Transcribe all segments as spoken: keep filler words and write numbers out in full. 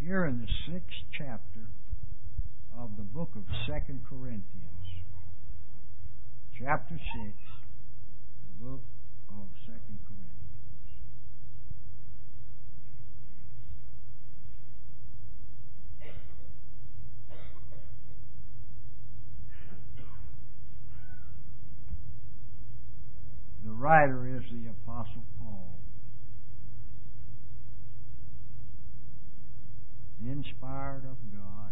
Here in the sixth chapter of the book of Second Corinthians, chapter six, the book of Second Corinthians. The writer is the Apostle Paul, inspired of God.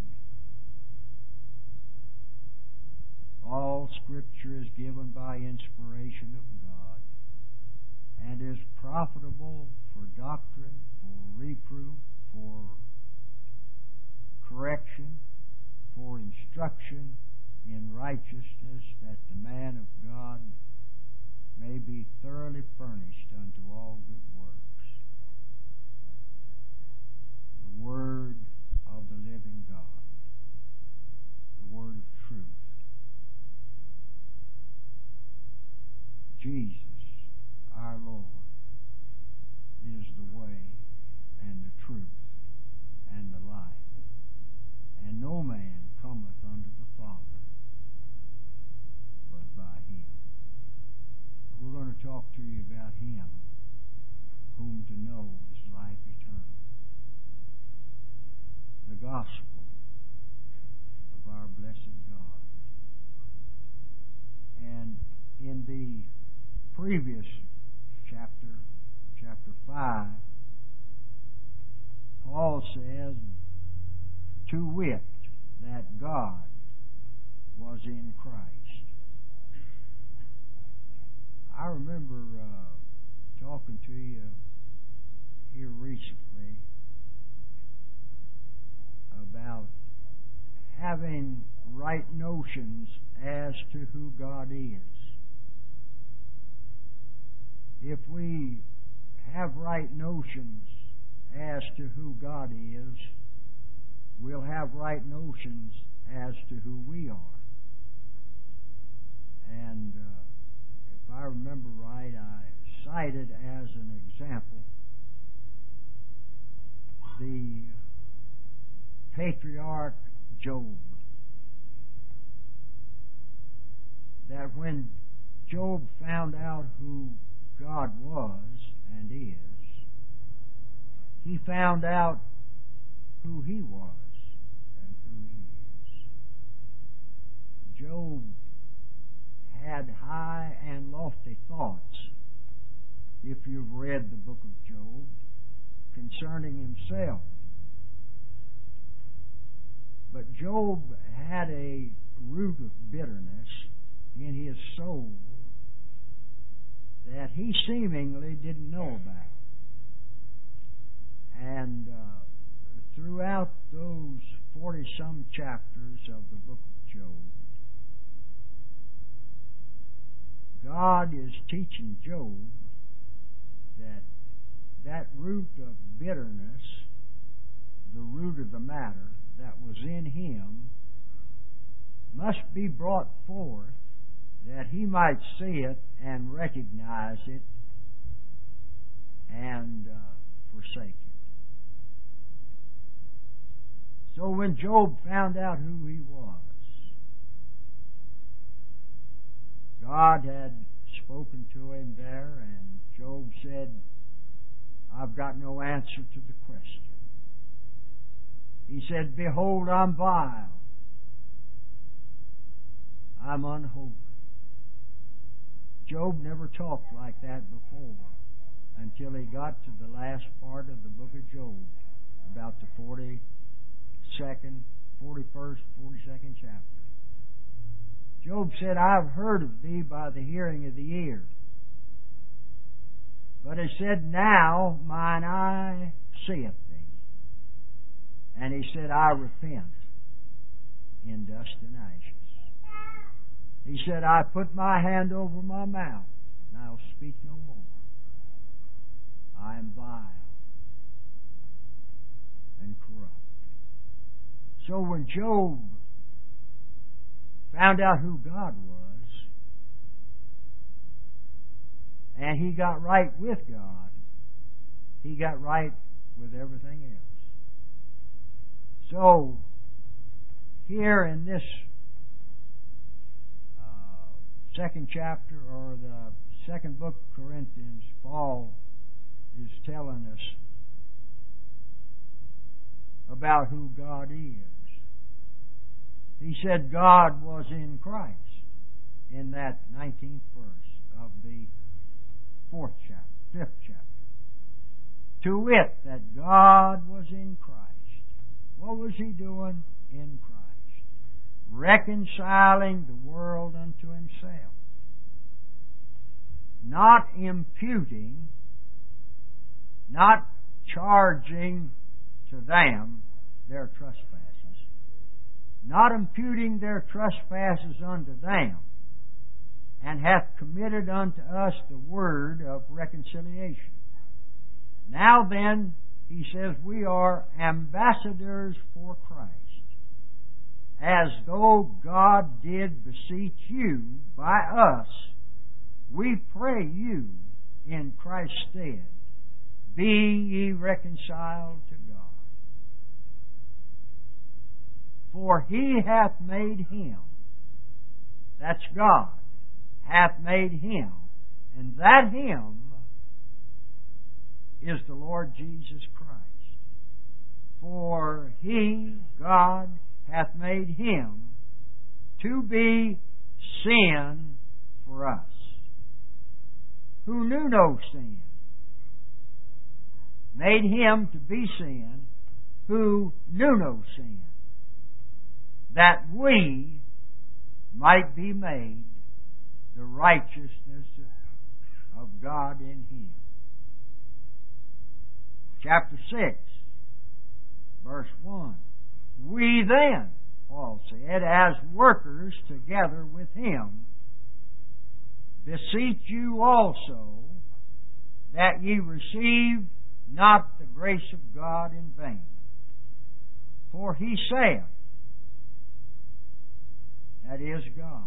All Scripture is given by inspiration of God and is profitable for doctrine, for reproof, for correction, for instruction in righteousness, that the man of God may be thoroughly furnished unto all good works. The Word of the living God, the Word of truth. Jesus, our Lord, is the way and the truth and the life. And no man cometh unto the Father but by Him. We're going to talk to you about Him, whom to know is life eternal. The gospel of our blessed God. And in the previous chapter, chapter five, Paul says, to wit, that God was in Christ. I remember uh, talking to you here recently about having right notions as to who God is. If we have right notions as to who God is, we'll have right notions as to who we are. And uh, if I remember right, I cited as an example the patriarch Job. That when Job found out who God was and is, he found out who he was and who he is. Job had high and lofty thoughts, if you've read the book of Job, concerning himself. But Job had a root of bitterness in his soul that he seemingly didn't know about. And uh, throughout those forty-some chapters of the book of Job, God is teaching Job that that root of bitterness, the root of the matter that was in him, must be brought forth that he might see it and recognize it and uh, forsake it. So when Job found out who he was, God had spoken to him there, and Job said, I've got no answer to the question. He said, behold, I'm vile. I'm unholy. Job never talked like that before until he got to the last part of the book of Job, about the forty-second, forty-first, forty-second chapter. Job said, I've heard of thee by the hearing of the ear. But he said, now mine eye seeth thee. And he said, I repent in dust and ashes. He said, I put my hand over my mouth, and I'll speak no more. I am vile and corrupt. So when Job found out who God was, and he got right with God, he got right with everything else. So, here in this uh, second chapter, or the second book of Corinthians, Paul is telling us about who God is. He said God was in Christ in that nineteenth verse of the fourth chapter, fifth chapter. To wit, that God was in Christ. What was He doing in Christ? Reconciling the world unto Himself. Not imputing, not charging to them their trespasses. Not imputing their trespasses unto them, and hath committed unto us the word of reconciliation. Now then, he says, we are ambassadors for Christ, as though God did beseech you by us. We pray you in Christ's stead, be ye reconciled to God. For He hath made Him, that's God, hath made Him, and that Him is the Lord Jesus Christ. For He, God, hath made Him to be sin for us, who knew no sin. Made Him to be sin, who knew no sin, that we might be made the righteousness of God in Him. Chapter six, verse one. We then, Paul said, as workers together with Him, beseech you also that ye receive not the grace of God in vain. For He saith, that is God,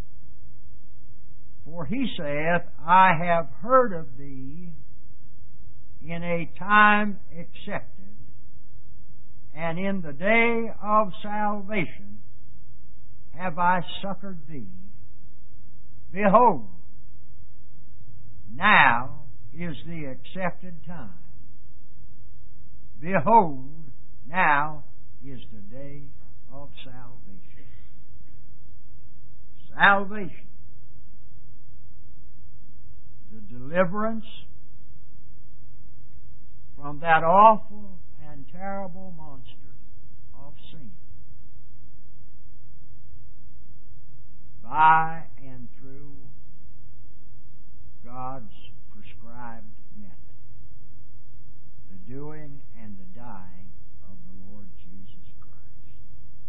for He saith, I have heard of thee in a time accepted, and in the day of salvation have I succored thee. Behold, now is the accepted time. Behold, now is the day of salvation. Salvation. The deliverance from that awful and terrible monster of sin, by and through God's prescribed method, the doing and the dying of the Lord Jesus Christ.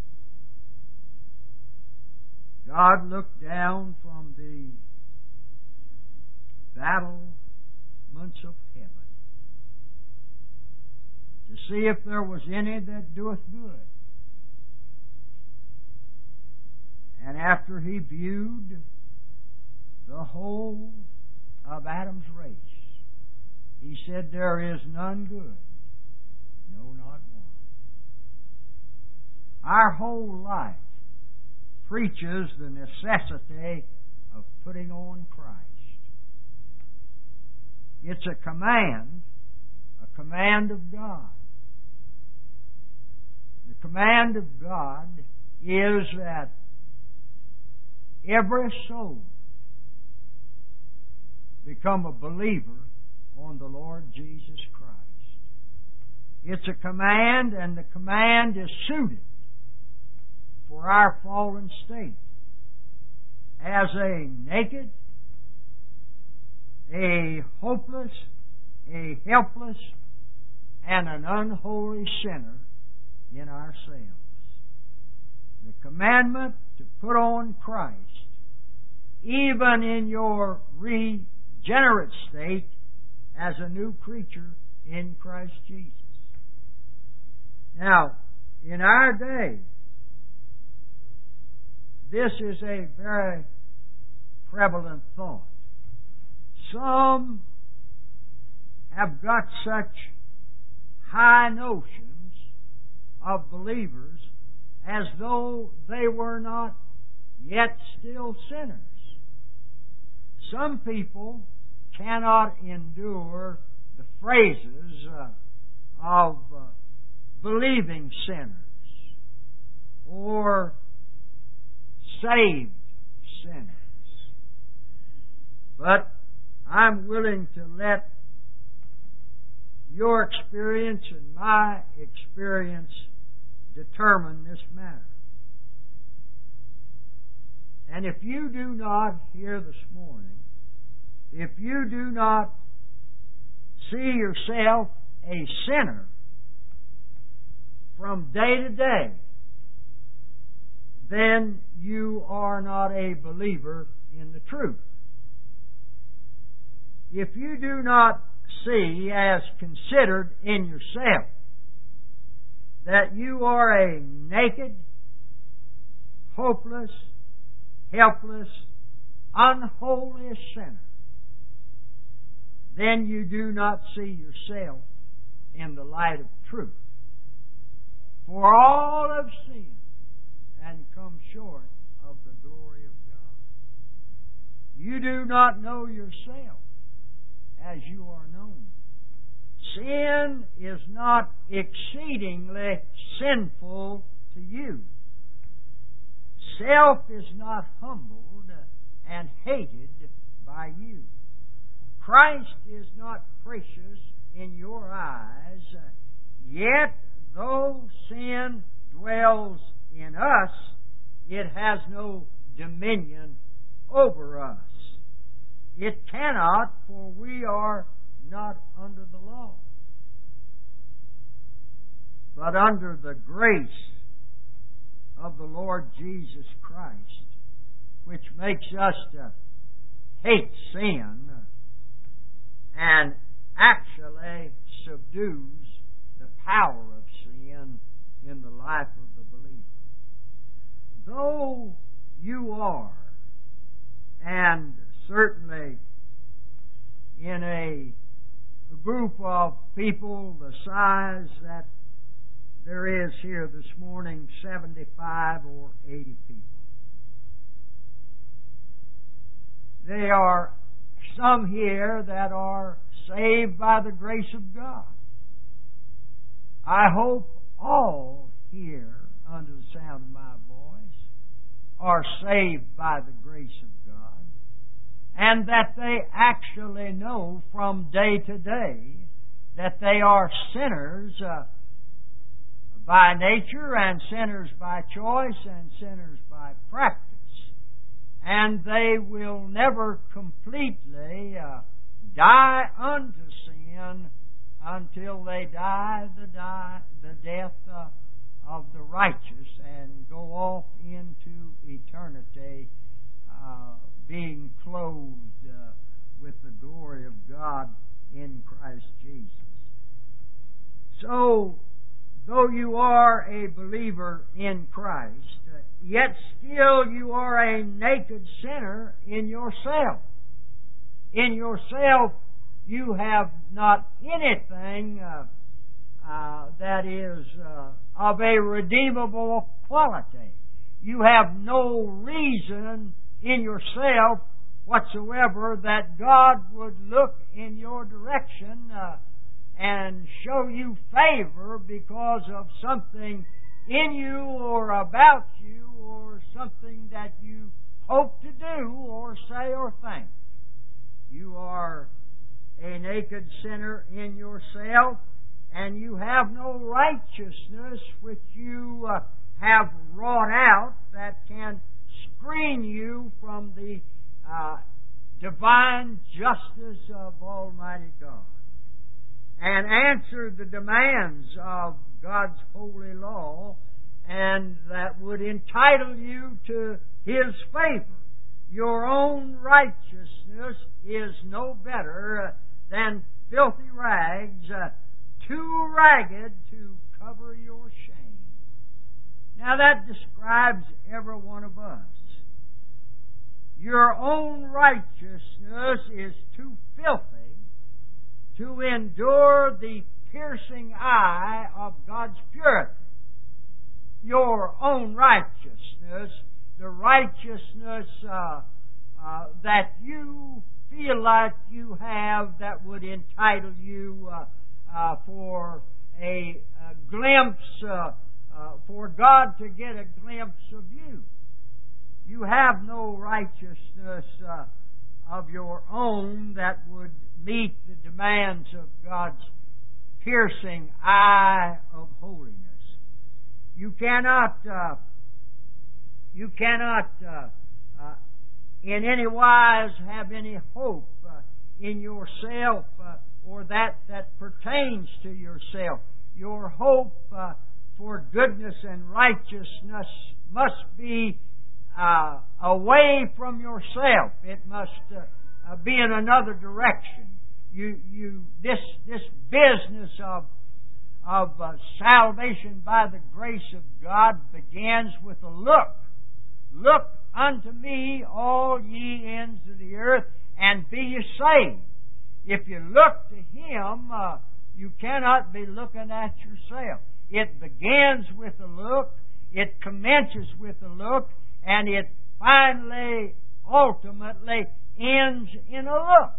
God looked down from the battlements of heaven to see if there was any that doeth good. And after He viewed the whole of Adam's race, He said, there is none good, no, not one. Our whole life preaches the necessity of putting on Christ. It's a command, a command of God. The command of God is that every soul become a believer on the Lord Jesus Christ. It's a command, and the command is suited for our fallen state as a naked, a hopeless, a helpless, and an unholy sinner in ourselves. The commandment to put on Christ, even in your regenerate state as a new creature in Christ Jesus. Now, in our day, this is a very prevalent thought. Some have got such high notions of believers as though they were not yet still sinners. Some people cannot endure the phrases uh, of uh, believing sinners or saved sinners. But I'm willing to let your experience and my experience determine this matter. And if you do not here this morning, if you do not see yourself a sinner from day to day, then you are not a believer in the truth. If you do not see as considered in yourself that you are a naked, hopeless, helpless, unholy sinner, then you do not see yourself in the light of truth. For all have sinned and come short of the glory of God. You do not know yourself as you are known. Sin is not exceedingly sinful to you. Self is not humbled and hated by you. Christ is not precious in your eyes, yet though sin dwells in us, it has no dominion over us. It cannot, for we are not under the law, but under the grace of the Lord Jesus Christ, which makes us to hate sin and actually subdues the power of sin in the life of the believer. Though you are, and certainly in a, a group of people the size that there is here this morning, seventy-five or eighty people. There are some here that are saved by the grace of God. I hope all here under the sound of my voice are saved by the grace of God, and that they actually know from day to day that they are sinners uh, by nature and sinners by choice and sinners by practice. And they will never completely uh, die unto sin until they die the, die, the death uh, of the righteous and go off into eternity uh, being clothed uh, with the glory of God in Christ Jesus. So, though you are a believer in Christ, uh, yet still you are a naked sinner in yourself. In yourself, you have not anything uh, uh, that is uh, of a redeemable quality. You have no reason in yourself whatsoever that God would look in your direction uh, and show you favor because of something in you or about you or something that you hope to do or say or think. You are a naked sinner in yourself, and you have no righteousness which you uh, have wrought out that can screen you from the uh, divine justice of Almighty God and answer the demands of God's holy law, and that would entitle you to His favor. Your own righteousness is no better than filthy rags, uh, too ragged to cover your shame. Now that describes every one of us. Your own righteousness is too filthy to endure the piercing eye of God's purity. your own righteousness, the righteousness uh, uh, that you feel like you have that would entitle you uh, uh, for a, a glimpse, uh, uh, for God to get a glimpse of you. You have no righteousness uh, of your own that would meet the demands of God's piercing eye of holiness. You cannot, uh, you cannot uh, uh, in any wise have any hope uh, in yourself uh, or that that pertains to yourself. Your hope uh, for goodness and righteousness must be uh, away from yourself. It must uh, uh, be in another direction. You, you, this, this business of of uh, salvation by the grace of God begins with a look. Look unto me, all ye ends of the earth, and be ye saved. If you look to Him, uh, you cannot be looking at yourself. It begins with a look, it commences with a look, and it finally, ultimately, ends in a look.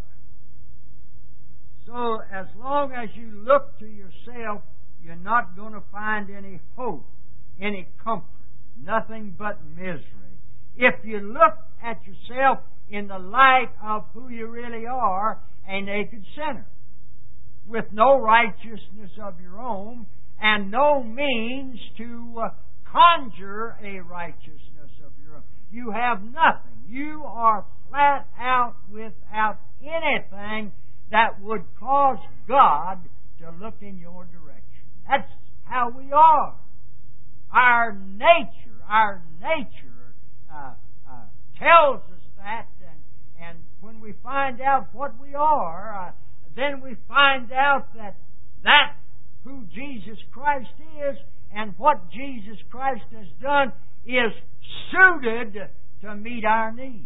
So, as long as you look to yourself, you're not going to find any hope, any comfort, nothing but misery. If you look at yourself in the light of who you really are, a naked sinner, with no righteousness of your own, and no means to uh, conjure a righteousness of your own. You have nothing. You are flat out without anything that would cause God to look in your direction. That's how we are. Our nature, our nature uh, uh, tells us that, and, and when we find out what we are, uh, then we find out that that who Jesus Christ is and what Jesus Christ has done is suited to meet our needs.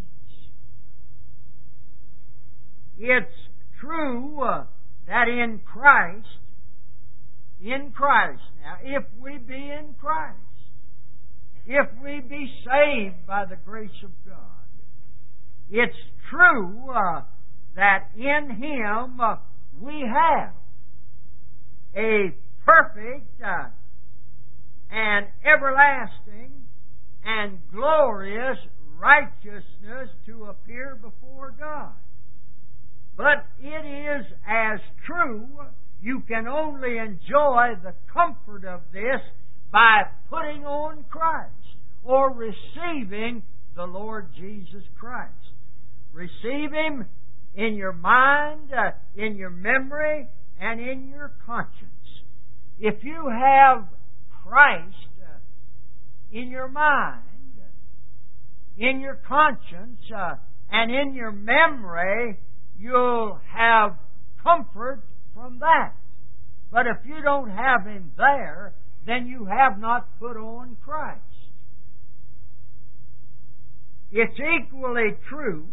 It's true uh, that in Christ, in Christ, now, if we be in Christ, if we be saved by the grace of God, it's true uh, that in Him uh, we have a perfect uh, and everlasting and glorious righteousness to appear before God. But it is as true, you can only enjoy the comfort of this by putting on Christ or receiving the Lord Jesus Christ. Receive Him in your mind, uh, in your memory, and in your conscience. If you have Christ uh, in your mind, in your conscience, uh, and in your memory, you'll have comfort from that. But if you don't have Him there, then you have not put on Christ. It's equally true,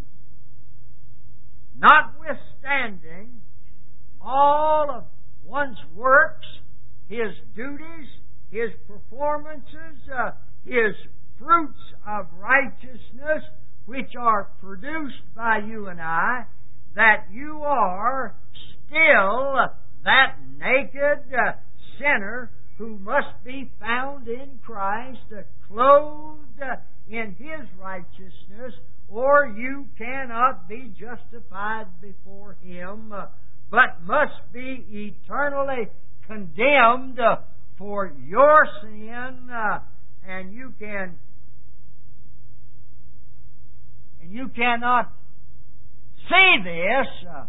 notwithstanding all of one's works, his duties, his performances, uh, his fruits of righteousness, which are produced by you and I, that you are still that naked uh, sinner who must be found in Christ, uh, clothed uh, in His righteousness, or you cannot be justified before Him, uh, but must be eternally condemned uh, for your sin, uh, and you can and you cannot see this uh,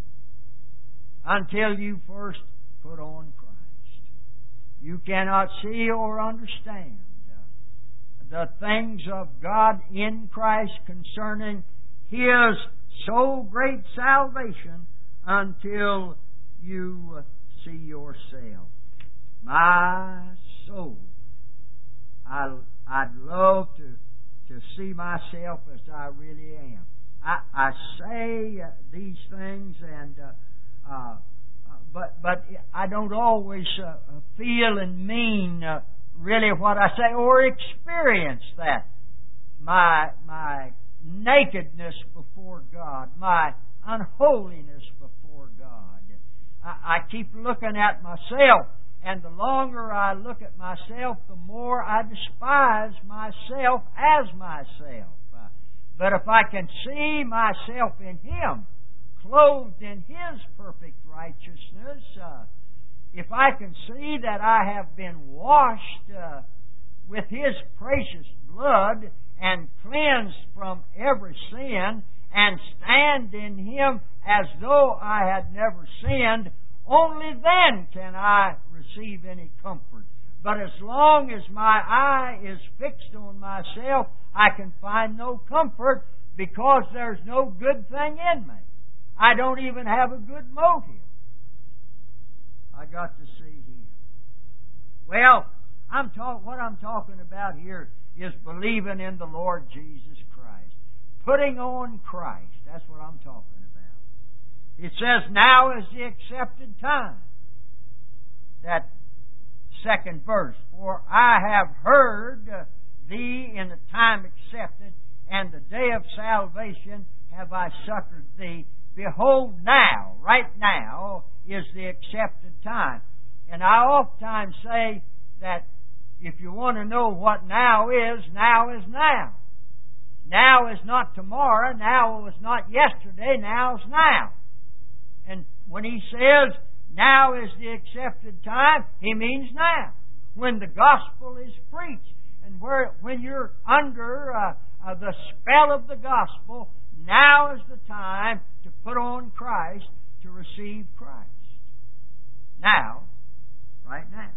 until you first put on Christ. You cannot see or understand uh, the things of God in Christ concerning His so great salvation until you uh, see yourself. My soul, I, I'd love to, to see myself as I really am. I, I say uh, these things, and uh, uh, but but I don't always uh, feel and mean uh, really what I say, or experience that. My, my nakedness before God, my unholiness before God. I, I keep looking at myself, and the longer I look at myself, the more I despise myself as myself. Uh, but if I can see myself in Him, clothed in His perfect righteousness, uh, if I can see that I have been washed uh, with His precious blood and cleansed from every sin and stand in Him as though I had never sinned, only then can I receive any comfort. But as long as my eye is fixed on myself, I can find no comfort because there's no good thing in me. I don't even have a good motive. I got to see Him. Well, I'm talk, what I'm talking about here is believing in the Lord Jesus Christ. Putting on Christ. That's what I'm talking about. It says, now is the accepted time. That second verse. For I have heard thee in the time accepted, and the day of salvation have I succored thee. Behold now, right now, is the accepted time. And I oftentimes say that if you want to know what now is, now is now. Now is not tomorrow. Now was not yesterday. Now is now. And when he says, now is the accepted time, he means now. When the gospel is preached. And where, when you're under uh, uh, the spell of the gospel, now is the time to put on Christ, to receive Christ. Now, right now.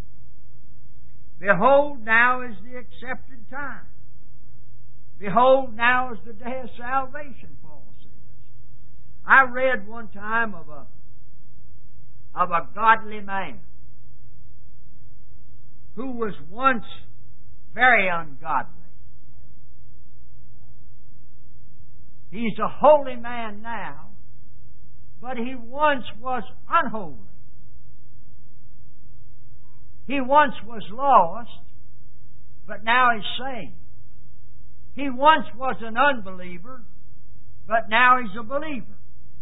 Behold, now is the accepted time. Behold, now is the day of salvation, Paul says. I read one time of a, of a godly man who was once very ungodly. He's a holy man now, but he once was unholy. He once was lost, but now he's saved. He once was an unbeliever, but now he's a believer.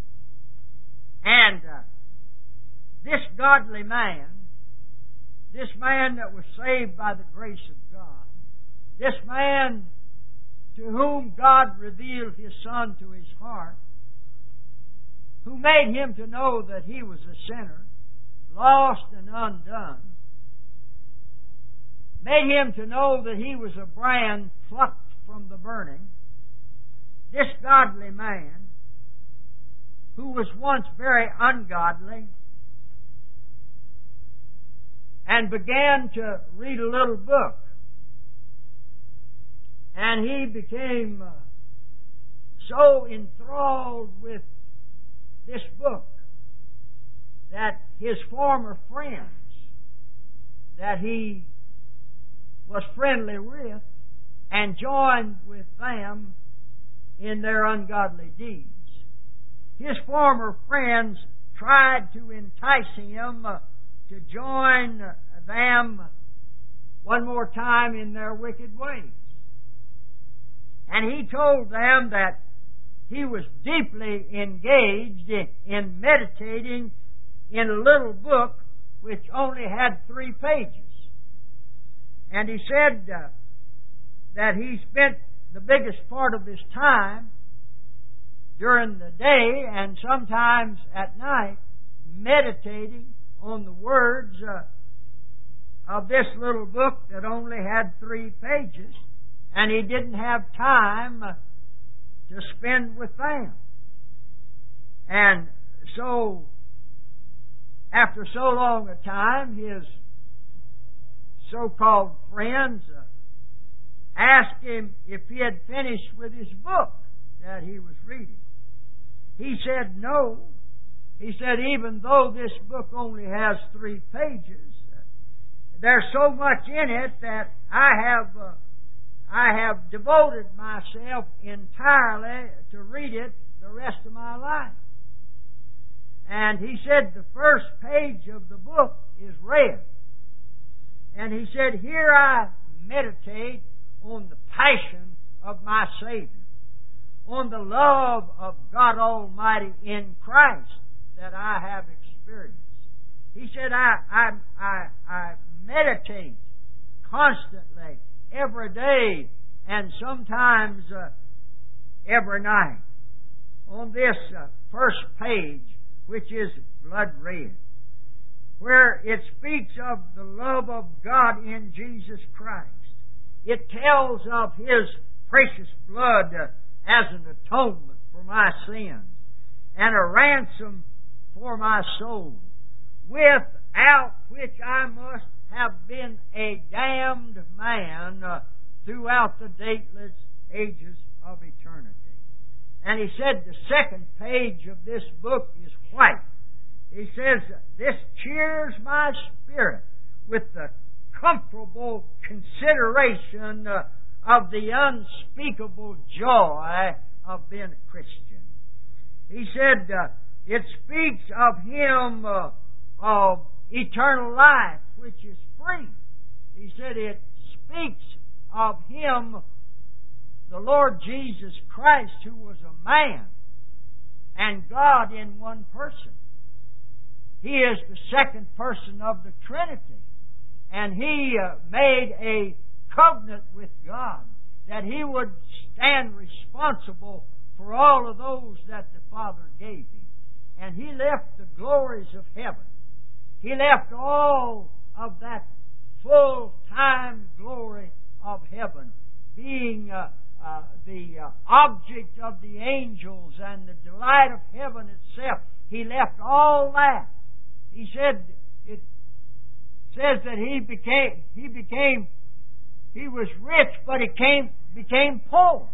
And uh, this godly man, this man that was saved by the grace of God, this man to whom God revealed His Son to his heart, who made him to know that he was a sinner, lost and undone, made him to know that he was a brand plucked from the burning. This godly man, who was once very ungodly, and began to read a little book, and he became uh, so enthralled with this book that his former friends that he was friendly with and joined with them in their ungodly deeds. His former friends tried to entice him uh, to join them one more time in their wicked ways. And he told them that he was deeply engaged in meditating in a little book which only had three pages. And he said uh, that he spent the biggest part of his time during the day and sometimes at night meditating on the words uh, of this little book that only had three pages, and he didn't have time uh, to spend with them. And so, after so long a time, his so-called friends uh, asked him if he had finished with his book that he was reading. He said no. He said, even though this book only has three pages, uh, there's so much in it that I have uh, I have devoted myself entirely to read it the rest of my life. And he said the first page of the book is read. And he said, here I meditate on the passion of my Savior, on the love of God Almighty in Christ that I have experienced. He said, I, I, I, I meditate constantly, every day, and sometimes uh, every night, on this uh, first page, which is blood red, where it speaks of the love of God in Jesus Christ. It tells of His precious blood uh, as an atonement for my sins and a ransom for my soul, without which I must have been a damned man uh, throughout the dateless ages of eternity. And he said the second page of this book is white. He says, this cheers my spirit with the comfortable consideration uh, of the unspeakable joy of being a Christian. He said, uh, it speaks of Him uh, of eternal life, which is free. He said it speaks of Him, the Lord Jesus Christ, who was a man and God in one person. He is the second person of the Trinity. And He uh, made a covenant with God that He would stand responsible for all of those that the Father gave Him. And He left the glories of heaven. He left all of that full-time glory of heaven, being uh, uh, the uh, object of the angels and the delight of heaven itself. He left all that. He said, it says that he became, he became, he was rich, but he came, became poor.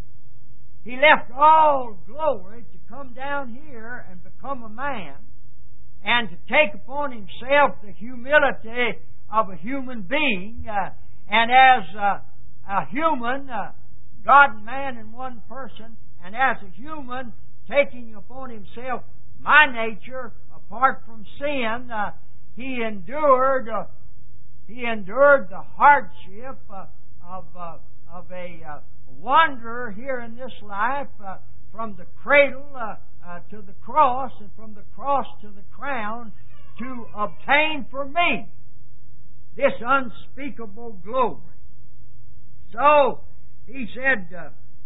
He left all glory to come down here and become a man and to take upon Himself the humility of a human being. Uh, and as a, a human, uh, God and man in one person, and as a human, taking upon Himself my nature, apart from sin, uh, He endured, uh, He endured the hardship uh, of, uh, of a uh, wanderer here in this life, uh, from the cradle uh, uh, to the cross, and from the cross to the crown, to obtain for me this unspeakable glory. So, he said, uh,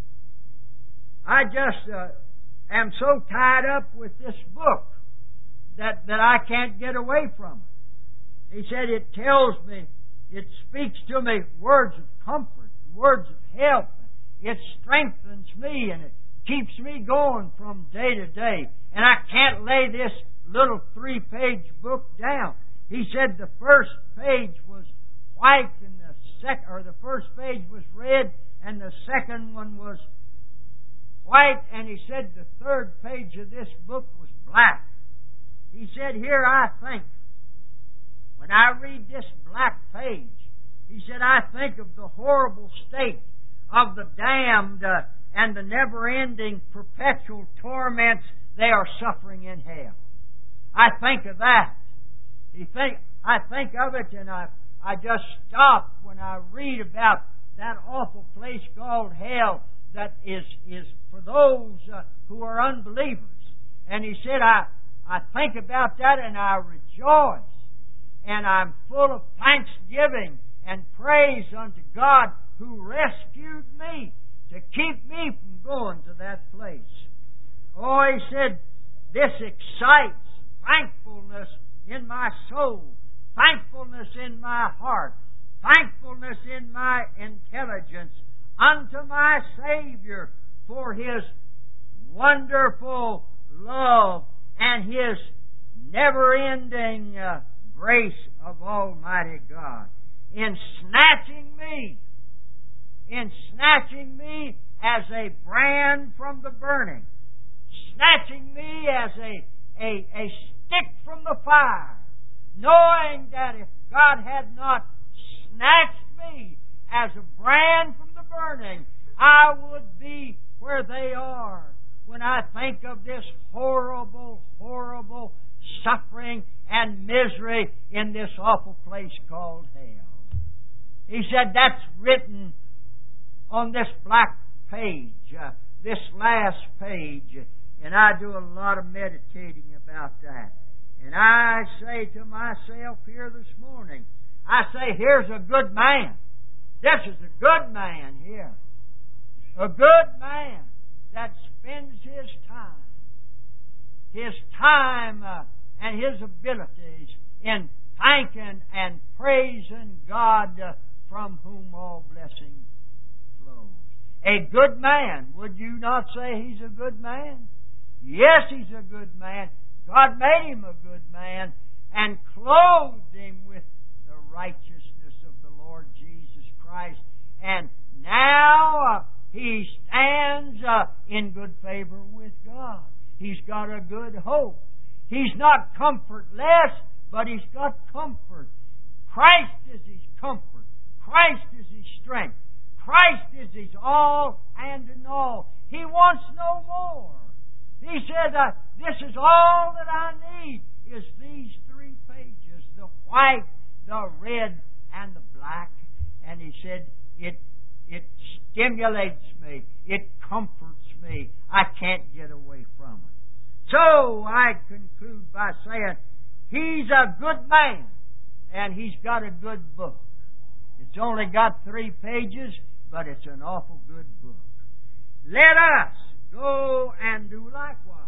I just uh, am so tied up with this book that, that I can't get away from it. He said, it tells me, it speaks to me words of comfort, words of help. It strengthens me and it keeps me going from day to day. And I can't lay this little three-page book down. He said the first page was white and the second, or the first page was red and the second one was white. And he said the third page of this book was black. He said, here I think, when I read this black page, he said, I think of the horrible state of the damned uh, and the never-ending perpetual torments they are suffering in hell. I think of that. You think, I think of it, and I, I just stop when I read about that awful place called hell that is, is for those uh, who are unbelievers. And he said, I, I think about that and I rejoice. And I'm full of thanksgiving and praise unto God who rescued me to keep me from going to that place. Oh, he said, this excites thankfulness in my soul, thankfulness in my heart, thankfulness in my intelligence unto my Savior for His wonderful love and His never-ending uh, grace of Almighty God in snatching me, in snatching me as a brand from the burning, snatching me as a, a, a stick from the fire, knowing that if God had not snatched me as a brand from the burning, I would be where they are. When I think of this horrible, horrible suffering and misery in this awful place called hell. He said that's written on this black page, uh, this last page, and I do a lot of meditating about that. And I say to myself here this morning, I say, here's a good man. This is a good man here. A good man that spends his time, his time uh, and his abilities in thanking and praising God uh, from whom all blessing flows. A good man. Would you not say he's a good man? Yes, he's a good man. God made him a good man and clothed him with the righteousness of the Lord Jesus Christ. And now uh, he stands uh, in good favor with God. He's got a good hope. He's not comfortless, but he's got comfort. Christ is his comfort. Christ is his strength. Christ is his all and in all. He wants no more. He said, uh, this is all that I need is these three pages, the white, the red, and the black. And he said, it, it stimulates me. It comforts me. I can't get away from it. So I conclude by saying, he's a good man, and he's got a good book. It's only got three pages, but it's an awful good book. Let us go and do likewise.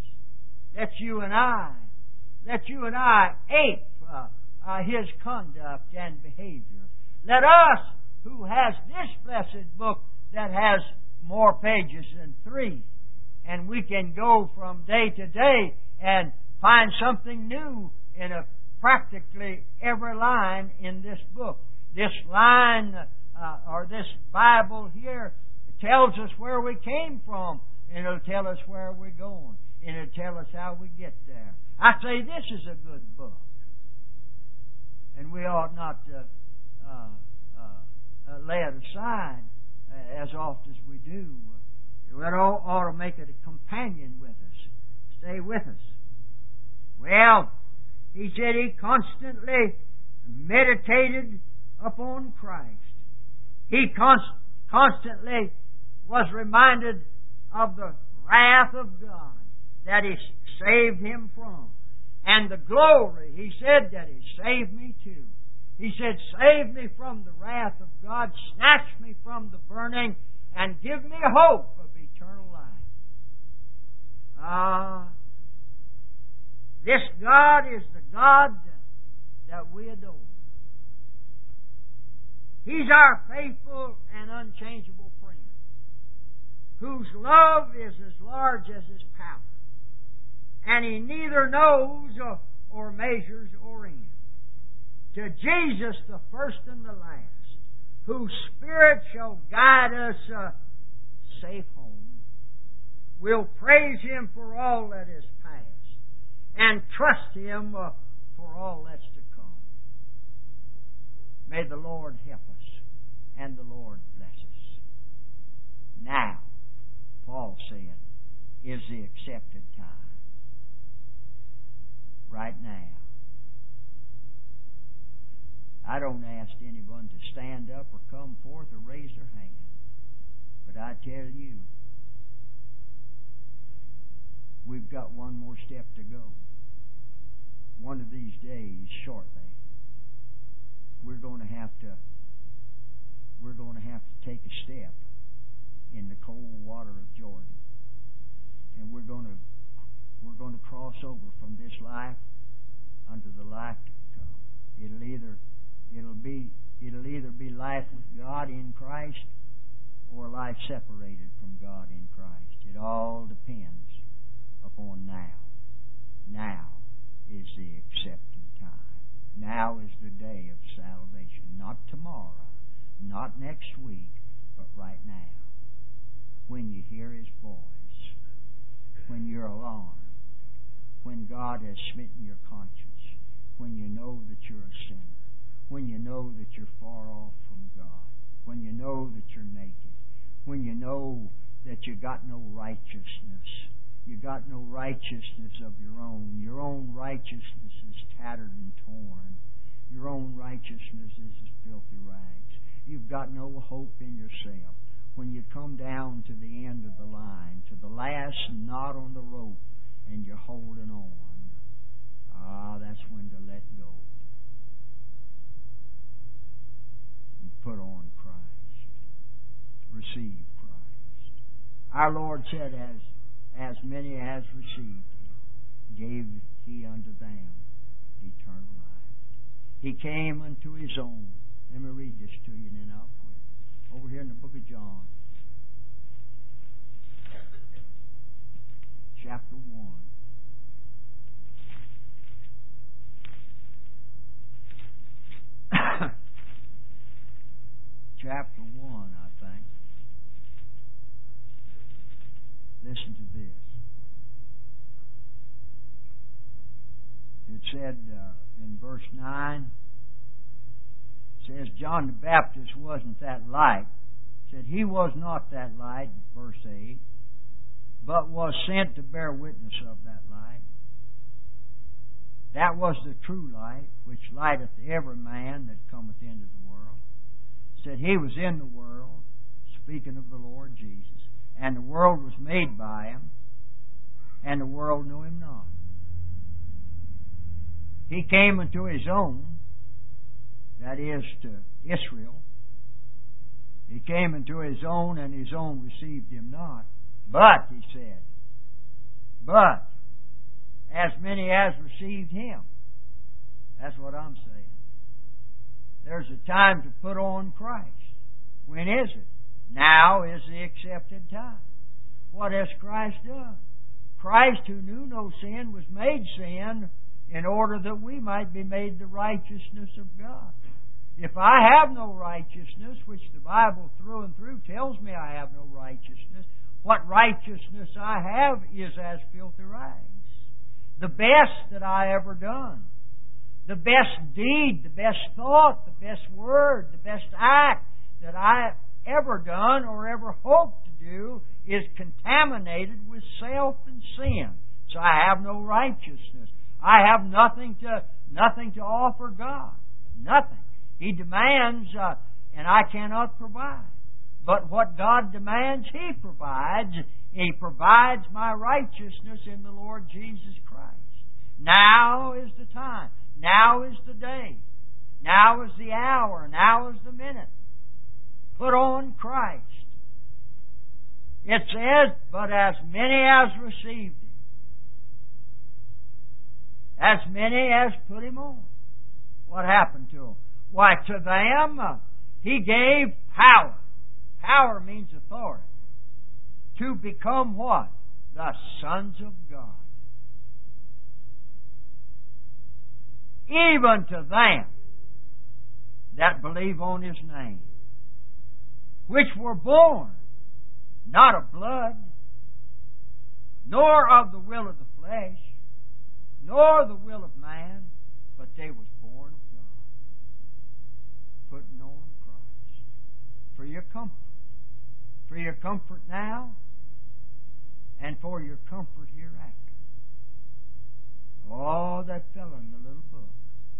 Let you and I, let you and I ape uh, uh, his conduct and behavior. Let us, who has this blessed book that has more pages than three, and we can go from day to day and find something new in a practically every line in this book. This line uh, or this Bible here tells us where we came from, and it'll tell us where we're going, and it'll tell us how we get there. I say this is a good book, and we ought not uh, uh, uh, uh, lay it aside uh, as oft as we do. We ought, ought to make it a companion with us. Stay with us. Well, he said he constantly meditated upon Christ. He const- constantly was reminded of the wrath of God that He saved him from. And the glory, he said, that He saved me too. He said, save me from the wrath of God, snatch me from the burning, and give me hope of eternal life. Ah, uh, this God is the God that, that we adore. He's our faithful and unchangeable friend, whose love is as large as His power, and He neither knows or, or measures or ends. To Jesus, the first and the last, whose Spirit shall guide us uh, safe home, we'll praise Him for all that is past, and trust Him uh, for all that's to come. May the Lord help us, and the Lord bless us. Now, Paul said, is the accepted time. Right now. I don't ask anyone to stand up or come forth or raise their hand. But I tell you, we've got one more step to go. One of these days, shortly, we're going to have to we're going to have to take a step in the cold water of Jordan. And we're going to we're going to cross over from this life unto the life to come. It'll either it'll be it'll either be life with God in Christ or life separated from God in Christ. It all depends upon now. Now is the accepted time. Now is the day of salvation. Not tomorrow, not next week, but right now. When you hear His voice, when you're alarmed, when God has smitten your conscience, when you know that you're a sinner, when you know that you're far off from God, when you know that you're naked, when you know that you got no righteousness You got no righteousness of your own. Your own righteousness is tattered and torn. Your own righteousness is as filthy rags. You've got no hope in yourself. When you come down to the end of the line, to the last knot on the rope, and you're holding on, ah, that's when to let go and put on Christ. Receive Christ. Our Lord said, as as many as received Him, gave He unto them eternal life. He came unto His own. Let me read this to you, and then I'll quit. Over here in the book of John, chapter one. Chapter one, I think. Listen to this. It said uh, in verse nine, it says, John the Baptist wasn't that light. It said, he was not that light, verse eight, but was sent to bear witness of that light. That was the true light, which lighteth every man that cometh into the world. It said, he was in the world, speaking of the Lord Jesus. And the world was made by Him, and the world knew Him not. He came unto His own, that is, to Israel. He came unto His own, and His own received Him not. But, He said, but, as many as received Him. That's what I'm saying. There's a time to put on Christ. When is it? Now is the accepted time. What has Christ done? Christ, who knew no sin, was made sin in order that we might be made the righteousness of God. If I have no righteousness, which the Bible through and through tells me I have no righteousness, what righteousness I have is as filthy rags. The best that I ever done, the best deed, the best thought, the best word, the best act that I ever done or ever hope to do is contaminated with self and sin. So I have no righteousness. I have nothing to nothing to offer God. Nothing. He demands, uh, and I cannot provide. But what God demands, He provides. He provides my righteousness in the Lord Jesus Christ. Now is the time. Now is the day. Now is the hour. Now is the minute. Put on Christ. It says, but as many as received Him, as many as put Him on. What happened to them? Why, to them, uh, He gave power. Power means authority. To become what? The sons of God. Even to them that believe on His name, which were born not of blood, nor of the will of the flesh, nor the will of man, but they was born of God. Putting on Christ. For your comfort. For your comfort now, and for your comfort hereafter. Oh, that fellow in the little book.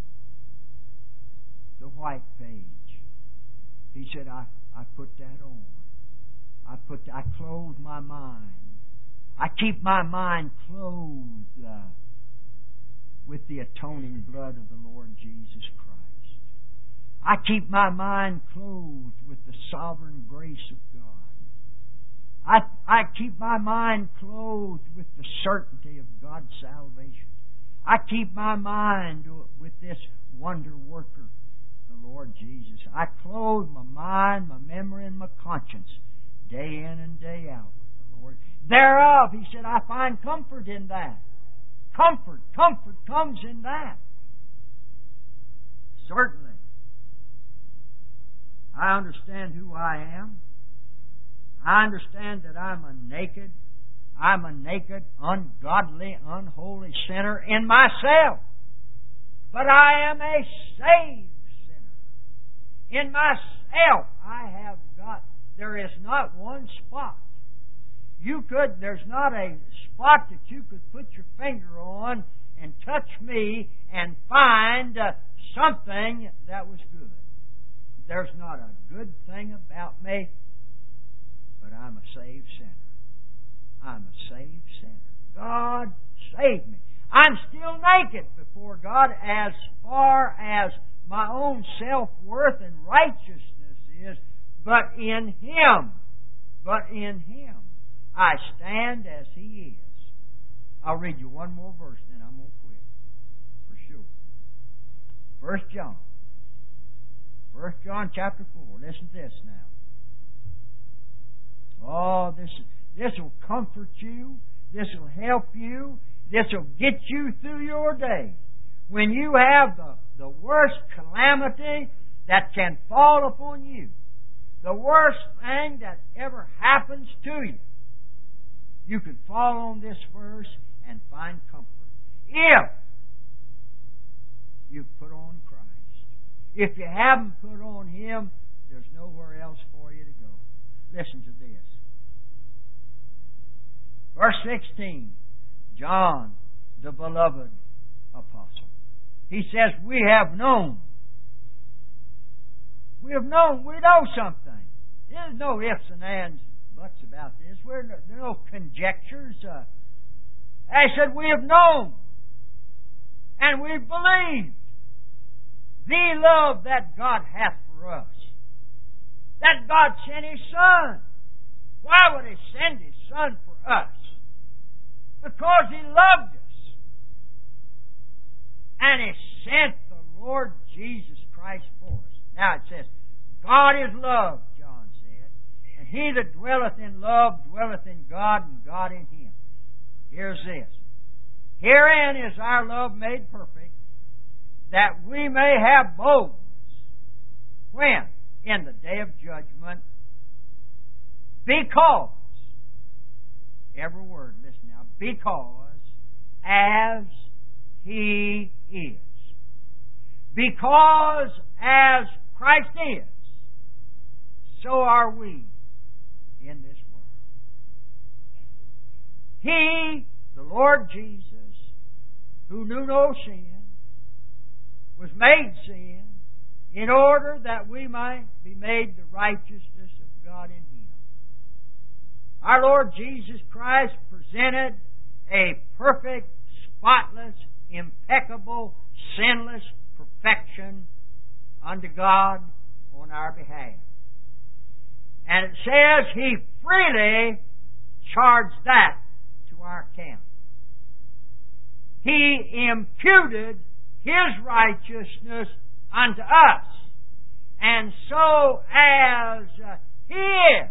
The white page. He said, I, I put that on. I put, I clothe my mind. I keep my mind clothed uh, with the atoning blood of the Lord Jesus Christ. I keep my mind clothed with the sovereign grace of God. I, I keep my mind clothed with the certainty of God's salvation. I keep my mind with this wonder worker, the Lord Jesus. I clothe my mind, my memory, and my conscience day in and day out with the Lord. Thereof, He said, I find comfort in that. Comfort, comfort comes in that. Certainly. I understand who I am. I understand that I'm a naked, I'm a naked, ungodly, unholy sinner in myself. But I am a saved sinner. In myself, I have got, there is not one spot. You could, there's not a spot that you could put your finger on and touch me and find uh, something that was good. There's not a good thing about me, but I'm a saved sinner. I'm a saved sinner. God saved me. I'm still naked before God as far as my own self-worth and righteousness is, but in Him, but in Him, I stand as He is. I'll read you one more verse, then I'm going to quit, for sure. First John. First John chapter four. Listen to this now. Oh, this, this will comfort you. This will help you. This will get you through your day. When you have the, the worst calamity that can fall upon you, the worst thing that ever happens to you, you can fall on this verse and find comfort. If you put on Christ. If you haven't put on Him, there's nowhere else for you to go. Listen to this. Verse sixteen, John, the beloved apostle. He says, we have known. We have known. We know something. There's no ifs and ands and buts about this. We're no, there are no conjectures. Uh, I said, we have known. And we've believed the love that God hath for us. That God sent His Son. Why would He send His Son for us? Because He loved us. And He sent the Lord Jesus Christ for us. Now it says, God is love, John said. And he that dwelleth in love dwelleth in God, and God in him. Here's this. Herein is our love made perfect, that we may have boldness. When? In the day of judgment. Because, every word, listen now, because as He is. Because as Christ is, so are we in this world. He, the Lord Jesus, who knew no sin, was made sin in order that we might be made the righteousness of God in Him. Our Lord Jesus Christ presented a perfect, spotless, impeccable, sinless perfection unto God on our behalf. And it says He freely charged that to our account. He imputed His righteousness unto us. And so as He is,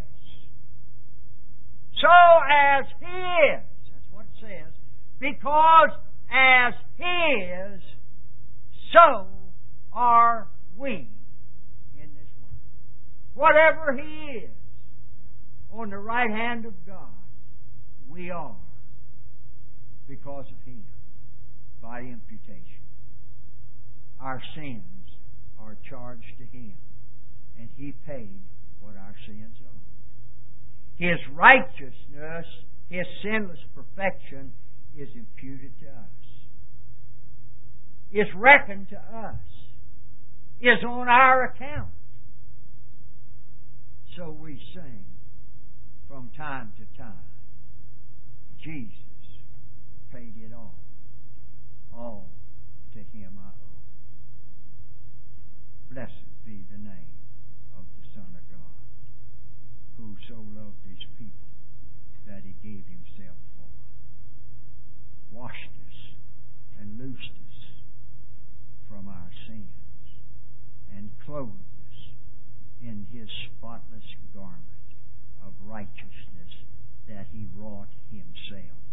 so as He is, that's what it says, because as He is, so are we in this world. Whatever He is, on the right hand of God, we are because of Him, by imputation. Our sins are charged to Him, and He paid what our sins owed. His righteousness, His sinless perfection, is imputed to us, is reckoned to us, is on our account. So we sing from time to time, Jesus paid it all. All to Him I owe. Blessed be the name of the Son of God, who so loved His people that He gave Himself for. Washed us and loosed us from our sins and clothed us in His spotless garment of righteousness that He wrought Himself